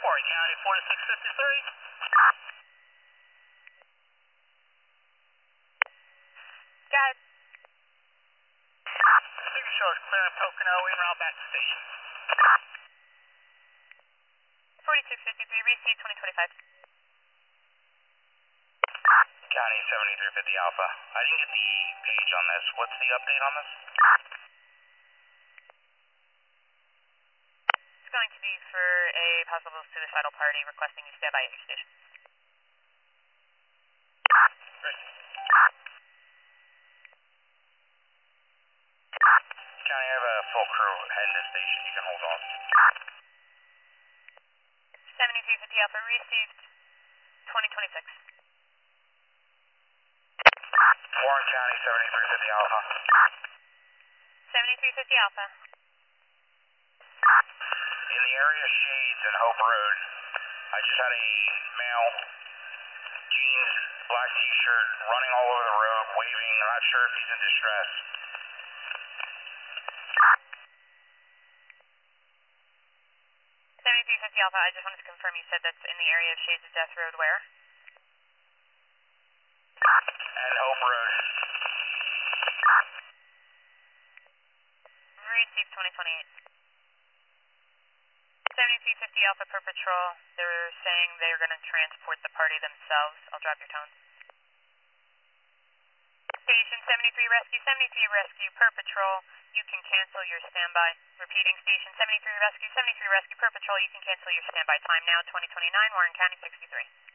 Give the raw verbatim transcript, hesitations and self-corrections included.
Warren County, forty-six fifty-three. Guys. Signal shows clear in Pocono, en route back to station. forty-six fifty-three, receive twenty twenty-five. County seventy-three fifty Alpha. I didn't get the page on this. What's the update on this? It's going to be for a possible suicidal party requesting you stand by at your station. County, I have a full crew heading to station. You can hold on. seventy-three fifty Alpha, received twenty twenty-six. Warren County, seventy-three fifty Alpha. seventy-three fifty Alpha. In the area of Shades and Hope Road, I just had a male, jeans, black t-shirt, running all over the road, waving. I'm not sure if he's in distress. seventy-three fifty Alpha, I just wanted to confirm you said that's in the area of Shades of Death Road where? And Hope Road. Receive twenty twenty-eight. seventy-three fifty Alpha per patrol. They're saying they're going to transport the party themselves. I'll drop your tone. Station seventy-three Rescue, seventy-three Rescue per patrol. You can cancel your standby. Repeating, Station seventy-three Rescue, seventy-three Rescue per patrol. You can cancel your standby. Time now twenty twenty-nine, Warren County sixty-three.